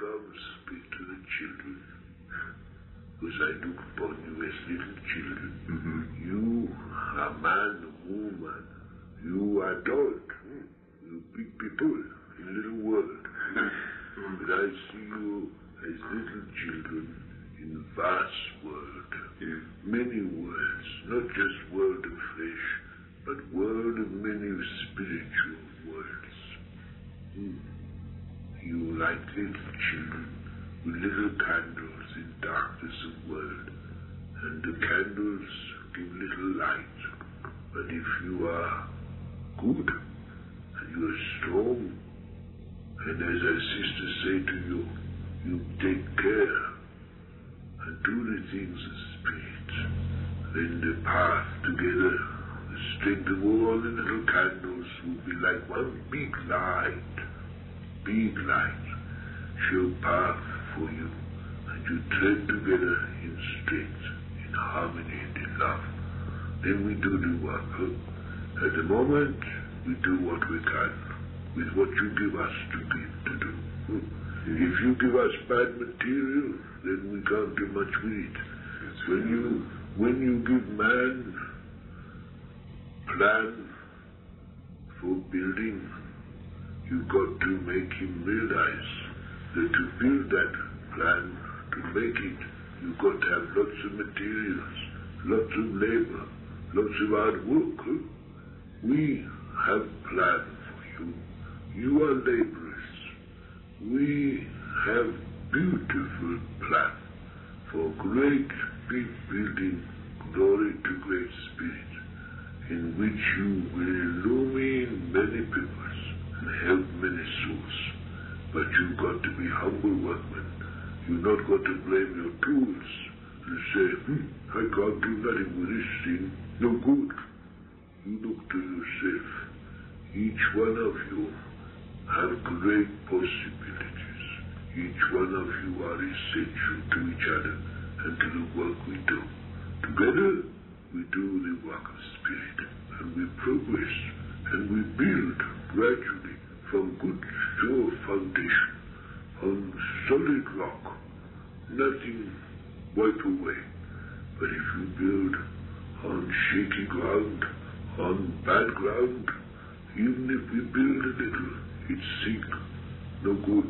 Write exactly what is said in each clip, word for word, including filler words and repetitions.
come speak to the children, because I look upon you as little children. Mm-hmm. You are man, woman. You are adult. You big people in a little world. But I see you as little children in a vast world. Yeah. Many worlds, not just world of flesh, but world of many spiritual worlds. Mm. You like little children with little candles in darkness of world, and the candles give little light. But if you are good, and you are strong, and as our sisters say to you, you take care and do the things of spirit, then the path together, the strength of all the little candles will be like one big light, big light, show path for you, and you tread together in strength, in harmony and in love. Then we do the work. Huh? At the moment, we do what we can with what you give us to give to do. Huh? Mm-hmm. If you give us bad material, then we can't do much with it. That's when you when you give man plan for building, you've got to make him realize that to build that plan, to make it, you've got to have lots of materials, lots of labor, lots of hard work. Huh? We have plan for you. You are laborers. We have beautiful plan for great big building, glory to great spirit, in which you will illumine many peoples and help many souls. But you've got to be humble workmen. You've not got to blame your tools and say, hmm, I can't do nothing with this thing. No good. You look to yourself. Each one of you have great possibilities. Each one of you are essential to each other and to the work we do. Together, we do the work of spirit, and we progress, and we build gradually from good, sure foundation, on solid rock. Nothing wipe away. But if you build on shaky ground, on bad ground, even if we build a little, it's sink, no good.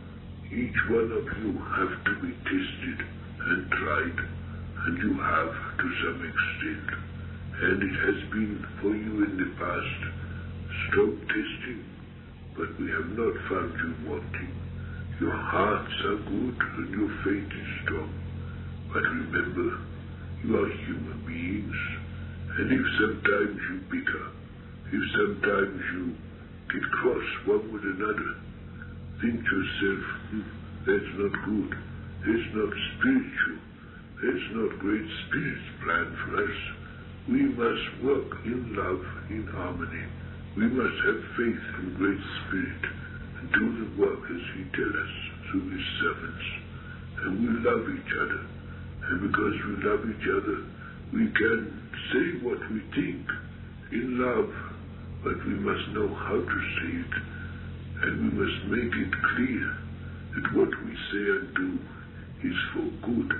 Each one of you have to be tested and tried, and you have to some extent. And it has been for you in the past strong testing, but we have not found you wanting. Your hearts are good and your faith is strong. But remember, you are human beings, and if sometimes you bicker, if sometimes you get cross one with another, think to yourself, hmm, that's not good, that's not spiritual, that's not great spirit's plan for us. We must work in love, in harmony. We must have faith in great spirit and do the work as he tells us through his servants. And we love each other. And because we love each other, we can say what we think in love, but we must know how to say it. And we must make it clear that what we say and do is for good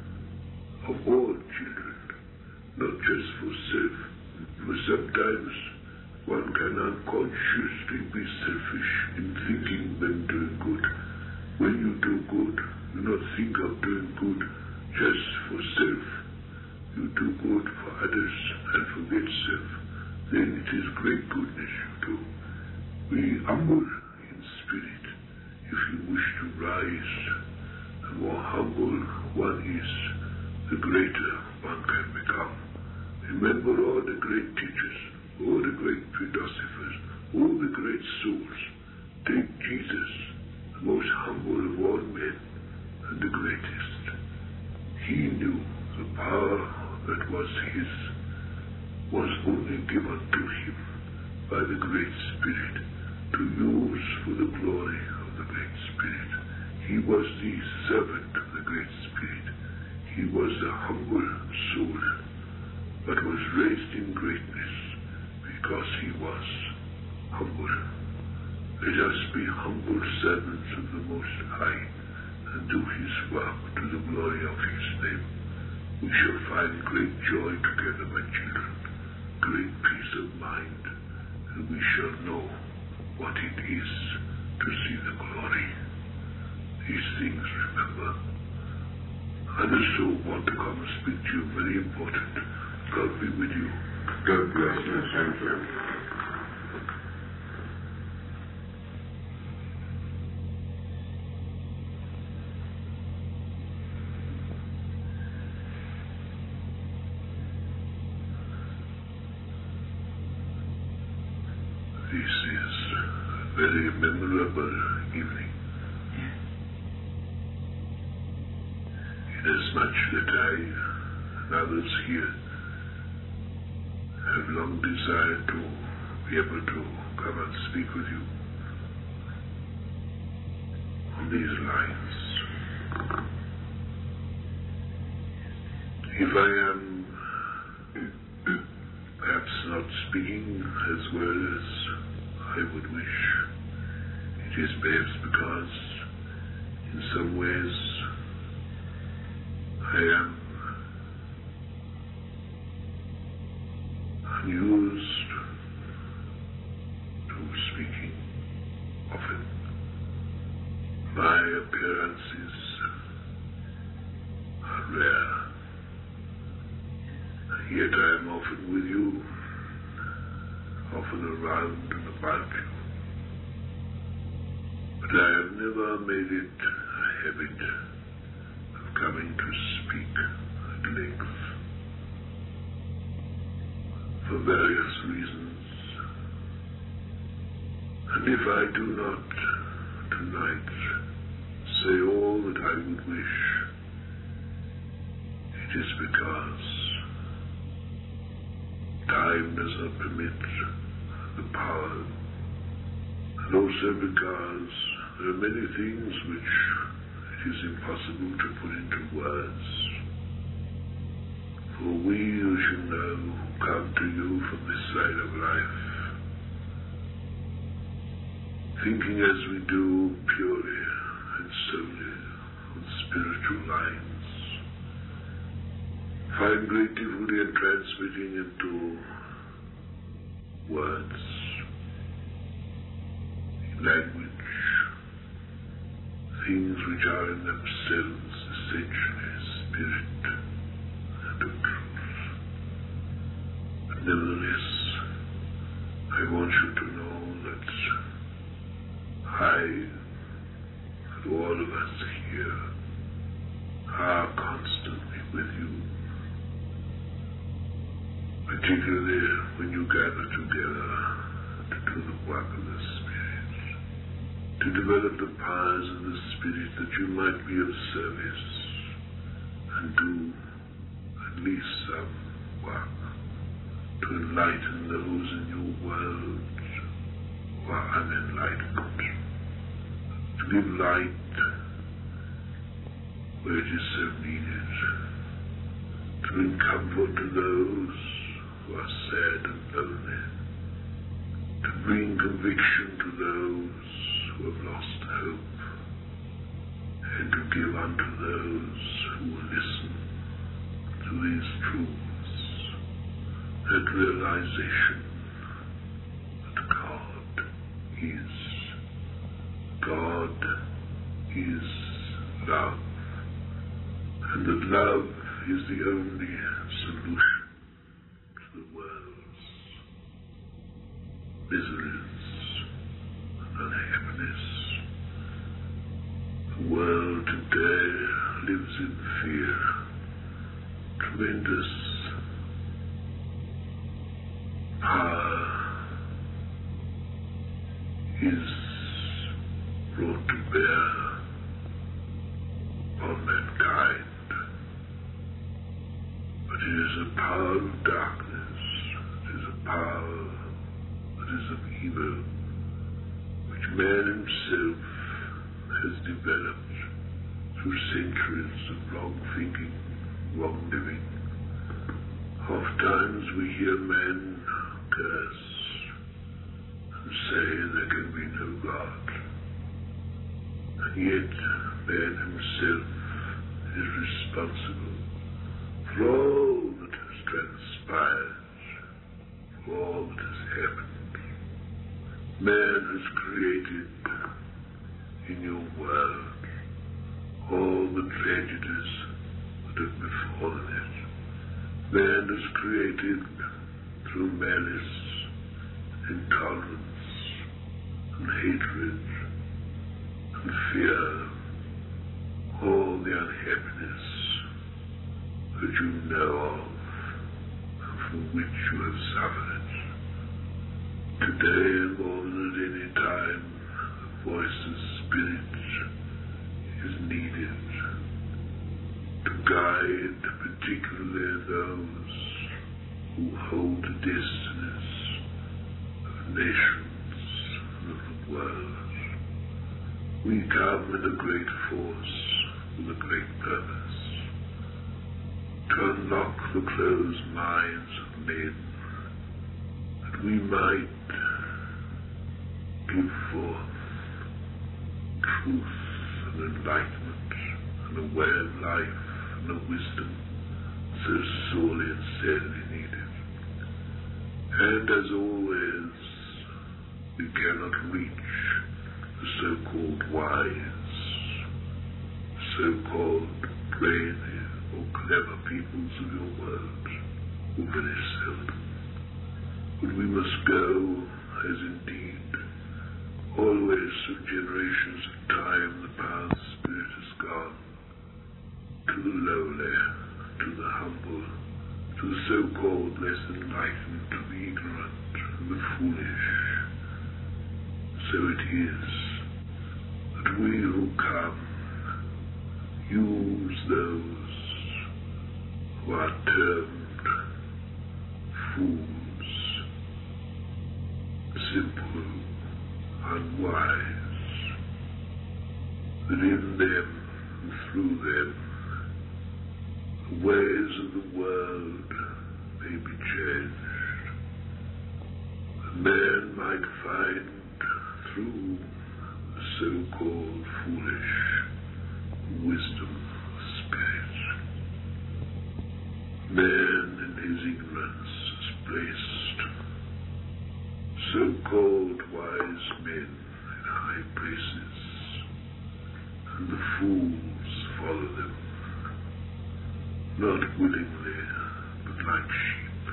of all children, not just for self. For sometimes one can unconsciously be selfish in thinking when doing good. When you do good, you not think of doing good just for self. You do good for others and forget self. Then it is great goodness you do. Be humble in spirit. If you wish to rise, the more humble one is, the greater one can become. Remember all the great teachers, all the great philosophers, all the great souls. Take Jesus, the most humble of all men and the greatest. He knew the power that was his was only given to him by the Great Spirit to use for the glory of the Great Spirit. He was the servant of the Great Spirit. He was a humble soul, but was raised in greatness because he was humble. Let us be humble servants of the Most High, and do his work to the glory of his name, we shall find great joy together, my children, great peace of mind, and we shall know what it is to see the glory. These things, remember. Others so want to come and speak to you, very important. God be with you. God bless you. Thank you. This is a very memorable evening. Inasmuch that I and others here have long desired to be able to come and speak with you on these lines. If I am perhaps not speaking as well as I would wish, it is perhaps because in some ways I am unused to speaking often. My appearances are rare, yet I am often with you, often around and about you. But I have never made it a habit of coming to speak at length, for various reasons. And if I do not tonight say all that I would wish, it is because time does not permit the power, and also because there are many things which it is impossible to put into words. For we, you should know, who come to you from this side of life, thinking as we do purely and solely on spiritual lines, find great difficulty in transmitting into words, in language, things which are in themselves essentially spirit and of truth. But nevertheless, I want you to know that I and all of us here are constantly with you, particularly when you gather together to do the work of the Spirit, to develop the powers of the Spirit that you might be of service and do at least some work to enlighten those in your world who are unenlightened, to give light where it is so needed, to bring comfort to those who are sad and lonely, to bring conviction to those who have lost hope, and to give unto those who will listen to these truths that realization that God is, God is love, and that love is the only solution to the world's miseries and unhappiness. The world today lives in fear, tremendous power is brought to bear on mankind. But it is a power of darkness, it is a power that is of evil, which man himself has developed through centuries of wrong thinking, wrong living. Oft times we hear men curse and say there can be no God. And yet man himself is responsible for all that has transpired, for all that has happened. Man has created in your world all the tragedies that have befallen it. Man has created through malice, intolerance, and hatred, and fear, all the unhappiness that you know of and from which you have suffered. Today, more than at any time, the voice of spirit is needed to guide particularly those who hold the destinies of nations and of the world. We come in a great force with a great purpose to unlock the closed minds of men, that we might give forth truth and enlightenment and a way of life and a wisdom so sorely and sadly needed. And as always, we cannot reach the so-called wise, so-called brainy or clever peoples of your world, or very seldom. But we must go, as indeed always through generations of time the power of the Spirit has gone, to the lowly, to the humble, to the so-called less enlightened, to the ignorant, and the foolish. So it is that we who come use those who are termed fools, simple, unwise, that in them and through them the ways of the world may be changed. A man might find through the so-called foolish wisdom of spirit. Man in his ignorance is placed so-called wise men in high places, and the fools follow them, not willingly, but like sheep.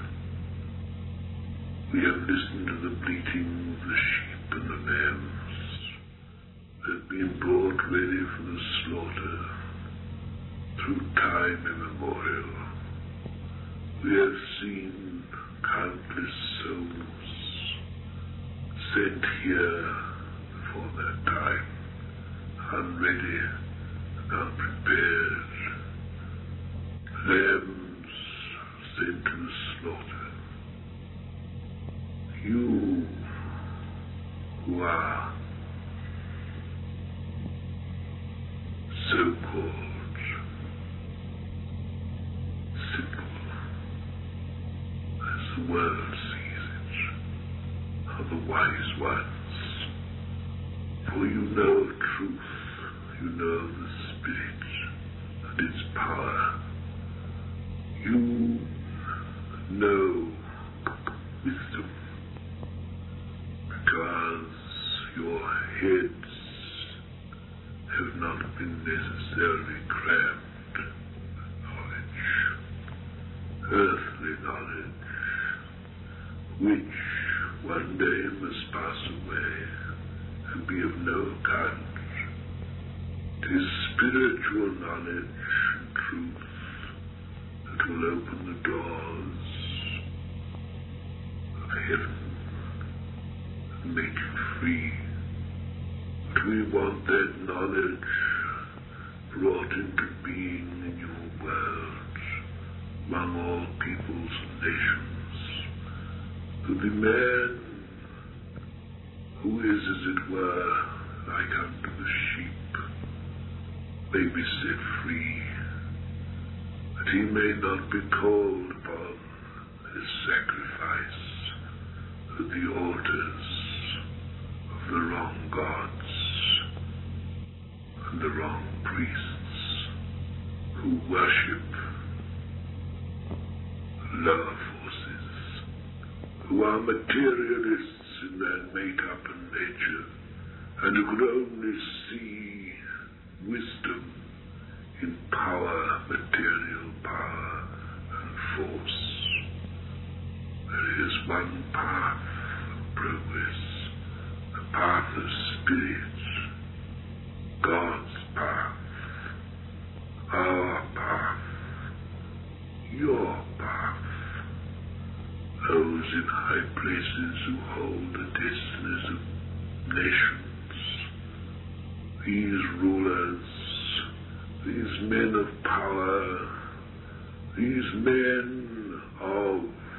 We have listened to the bleating of the sheep and the lambs that have been brought ready for the slaughter through time immemorial. We have seen countless souls sent here before their time, unready and unprepared, lambs sent to the slaughter. You who are so-called simple, as the world sees it, are the wise ones. For you know truth, you know the Spirit and its power. You know wisdom, because your heads have not been necessarily crammed with knowledge, earthly knowledge, which one day must pass away and be of no account. It is spiritual knowledge and truth that will open the doors of heaven and make you free. But we want that knowledge brought into being in your world, among all peoples and nations, that the man who is, as it were, like unto the sheep, may be set free, that he may not be called upon as sacrifice at the altars of the wrong gods. and the wrong priests who worship lower forces, who are materialists in their makeup and nature, and who could only see wisdom in power, material power, and force. There is one path of progress, the path of spirit, God's path, our path, your path. Those in high places who hold the destinies of nations, these rulers, these men of power, these men of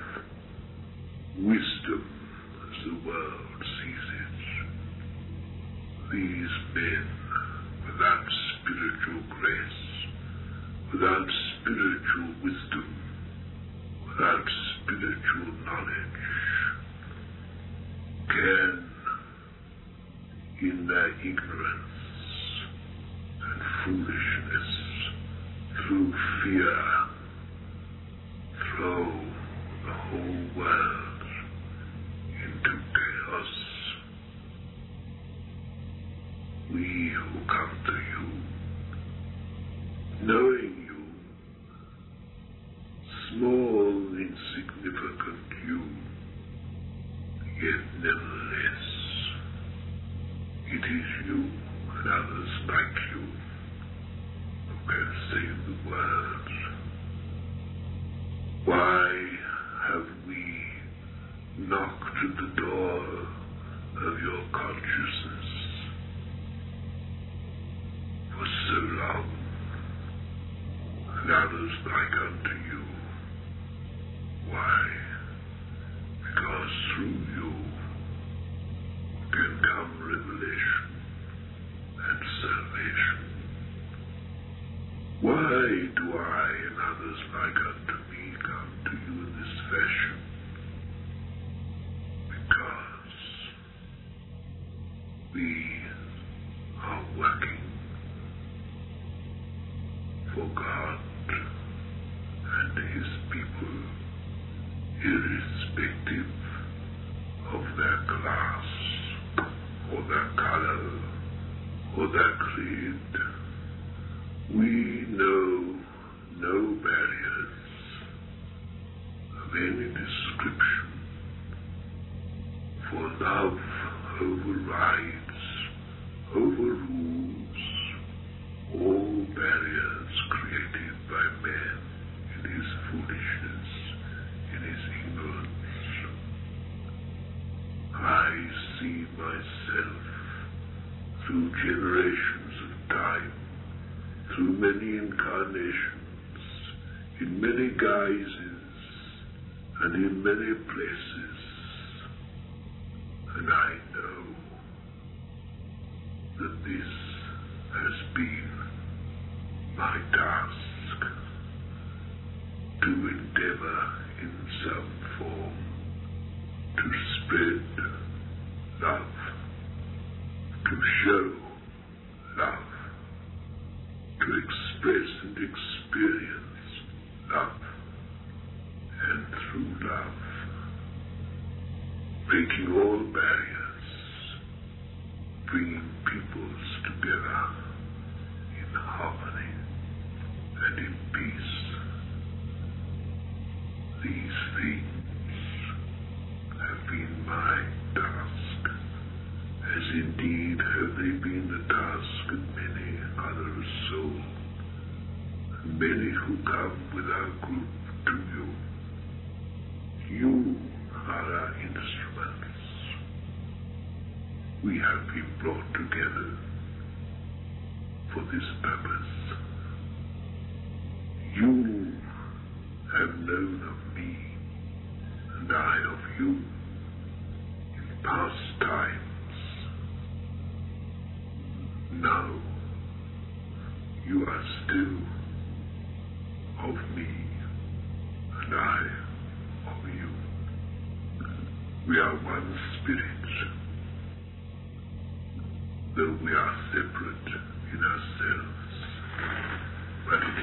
wisdom, as the world sees it, these men without spiritual grace, without spiritual wisdom, without spiritual knowledge, can, in their ignorance and foolishness, through fear, throw the whole world into chaos. We who come to you, knowing you, small, insignificant you, yet nevertheless, it is you and others like you who can save the world. Why have we knocked at the door of your consciousness for so long, and others like unto you? Why? Because through you can come revelation and salvation. Why do I and others like unto me come to you in this fashion? Because we are working for God and His people, irrespective of their class, or their color, or their creed. We know no barriers of any description, for love overrides, overrules all barriers created by man in his foolishness, in his ignorance. I see myself through generations of time, through many incarnations, in many guises, and in many places, and I know that this has been my task, to endeavor in some form to spread love, to show love, to express and experience love, and through love, breaking all barriers, bringing peoples together in harmony and in peace. These things have been my task, as indeed have they been the task of many other souls, and many who come with our group to you. You are our instruments. We have been brought together for this purpose. You have known of me, and I of you, in past times. Now, you are still of me, and I of you. We are one spirit, though we are separate in our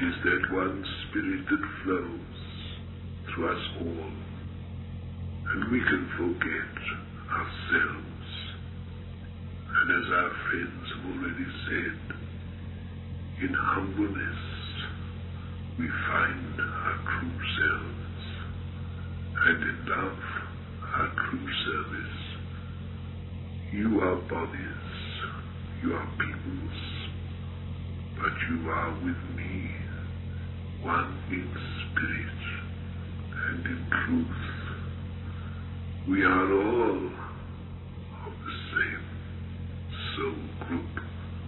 is that one spirit that flows through us all, and we can forget ourselves. And as our friends have already said, in humbleness we find our true selves, and in love our true service. You are bodies, you are peoples, but you are with me, one in spirit and in truth. We are all of the same soul group.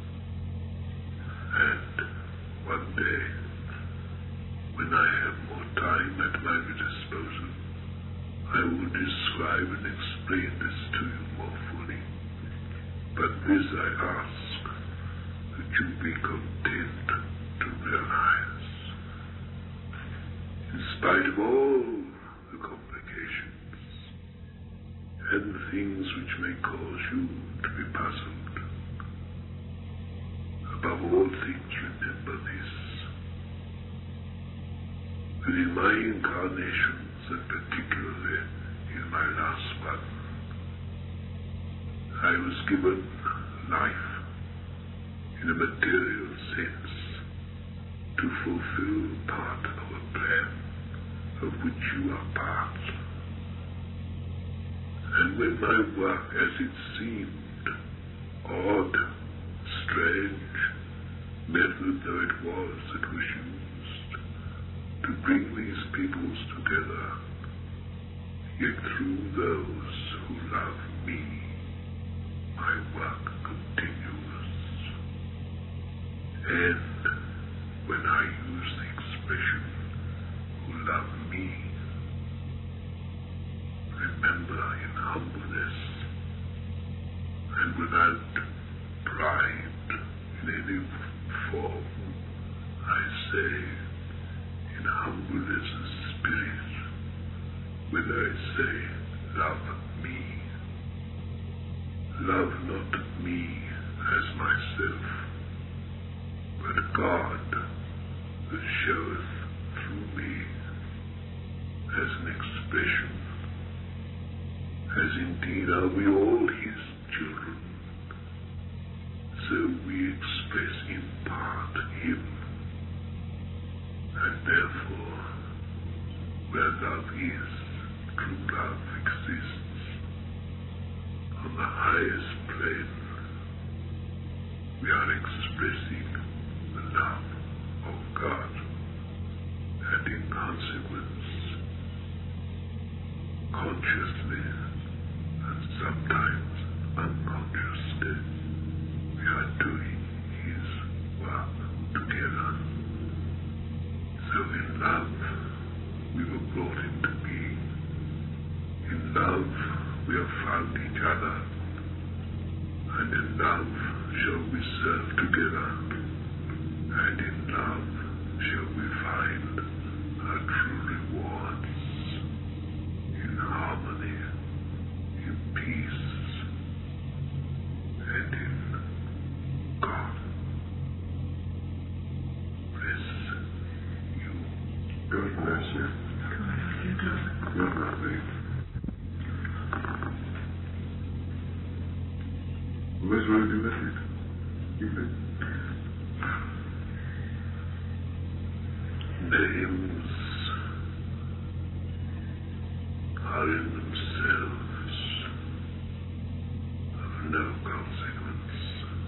And one day, when I have more time at my disposal, I will describe and explain this to you more fully. But this I ask, that you be content to realize. In spite of all the complications and the things which may cause you to be puzzled, above all things remember this, that in my incarnations, and particularly in my last one, I was given life in a material sense to fulfill part of a plan of which you are part. And when my work, as it seemed, odd, strange, method though it was that was used to bring these peoples together, yet through those who love me, my work continues. And when I use the expression, who love me, remember in humbleness and without pride in any form, I say, in humbleness of spirit, when I say, love me, love not me as myself, but God that showeth through me as an expression, as indeed are we all his children, so we express in part him, and therefore where love is, true love exists on the highest plane. We are expressing the love of God, and in consequence, consciously and sometimes unconsciously, we are doing his work together. So in love, we were brought into being. In love, we have found each other. And in love shall we serve together. And in love shall we find our true rewards. In harmony, in peace, and in God. Bless you. God bless you. God bless you. Let's really do that. Keep it. Names are in themselves of no consequence.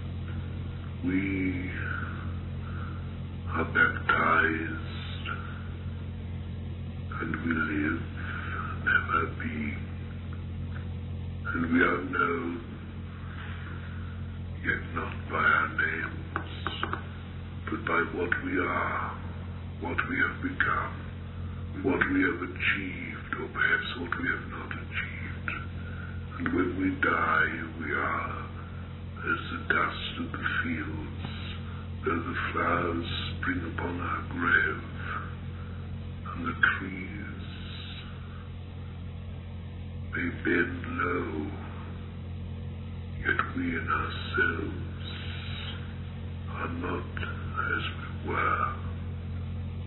We are baptized, and we live, never be, and we are known, yet not by our names, but by what we are, what we have become, what we have achieved, or perhaps what we have not achieved. And when we die, we are as the dust of the fields, though the flowers spring upon our grave, and the trees may bend low, yet we in ourselves are not as we were,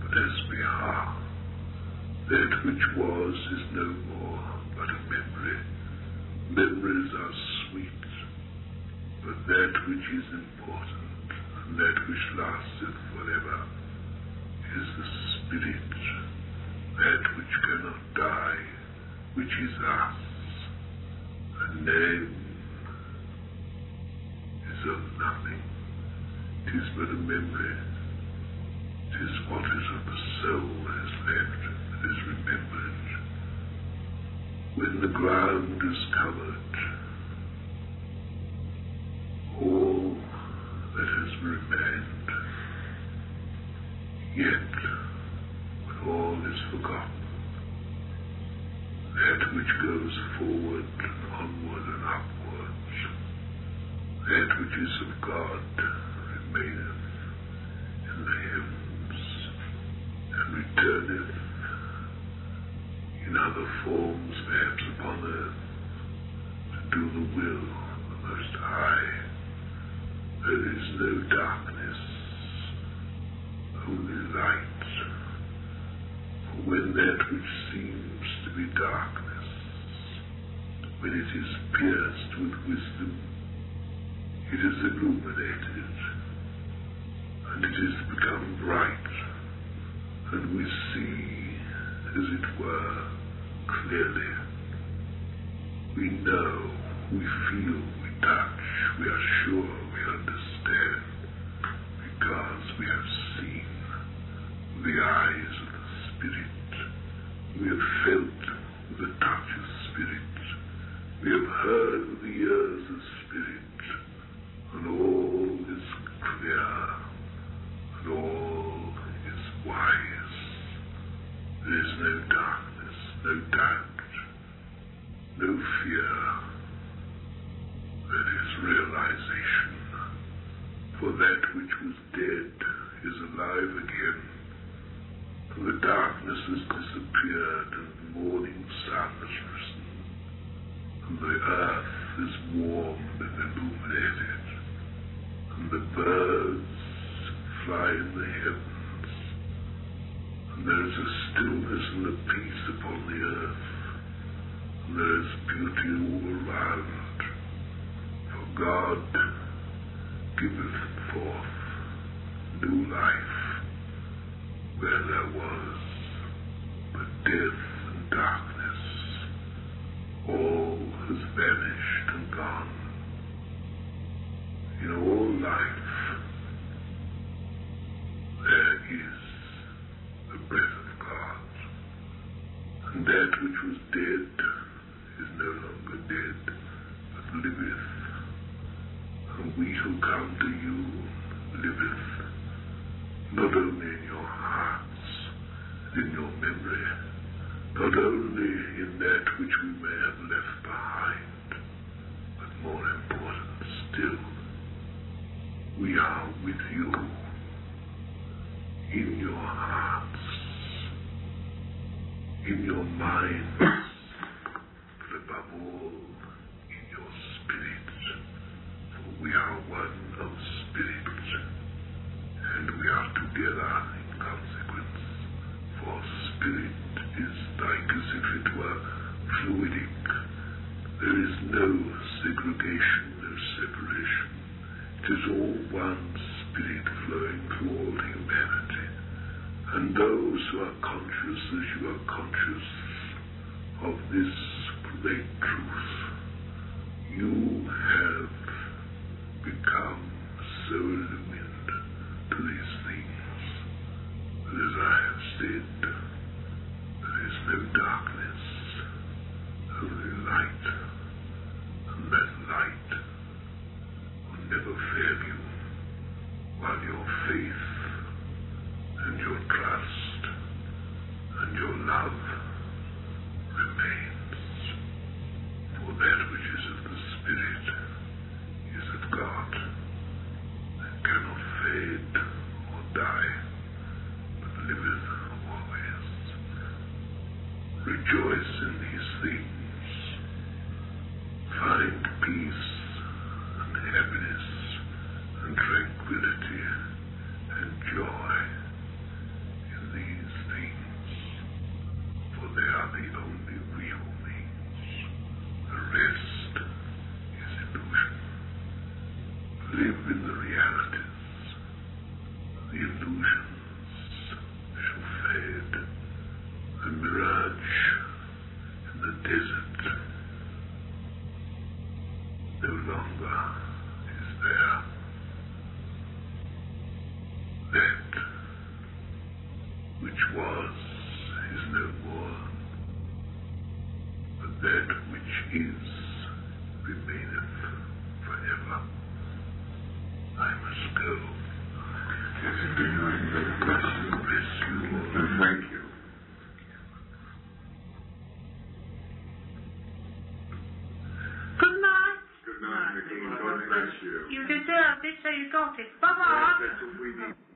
as we are. That which was is no more but a memory. Memories are sweet, but that which is important and that which lasted forever is the spirit, that which cannot die, which is us. A name is of nothing. It is but a memory. It is what is of the soul that is left, that is remembered. When the ground is covered, all that has remained, yet when all is forgotten, that which goes forward and onward and upwards, that which is of God remaineth in the heavens and returneth in other forms, perhaps upon earth, to do the will of the Most High. There is no darkness, only light. For when that which seems to be darkness, when it is pierced with wisdom, it is illuminated, and it is become bright, and we see, as it were, clearly. We know, we feel, we touch, we are sure, we understand, because we have seen with the eyes of the Spirit. We have felt with the touch of Spirit. We have heard with the ears of Spirit. And all is clear, and all is wise. There is no darkness, no doubt, no fear. That is realization. For that which was dead is alive again, and the darkness has disappeared, and the morning sun has risen, and the earth is warmed and illuminated, and the birds fly in the heavens, and there is a stillness and a peace upon the earth, and there is beauty all around. For God giveth forth new life where there was but death and darkness. All has vanished and gone. In all life there is the breath of God, and that which was dead is no longer dead, but liveth. And we who come to you liveth, not only in your hearts and in your memory, not only in that which we may have left behind, but more important still, we are with you in your hearts, in your minds, but above all, in your spirits. For we are one of spirit, and we are together in consequence. For spirit is like as if it were fluidic. There is no segregation, no separation. It is all one spirit flowing through all humanity. And those who are conscious, as you are conscious of this great truth, you have become so illumined to these things that, as I have said, there is no darkness, only light, and that light will never fail you while your faith and your trust and your love remains. For that which is of the Spirit is of God, and cannot fade or die, but liveth always. Rejoice in these things. Find peace and happiness and tranquility and joy in these illusions shall fade. The mirage in the desert no longer is there. That which was is no more, but that which is remaineth forever. I must go. Yes, good night. God bless you. Bless you all. And thank you. Good night. Good night, Nikki. God bless you. You deserved it, so you got it. Bye-bye. That's what we need.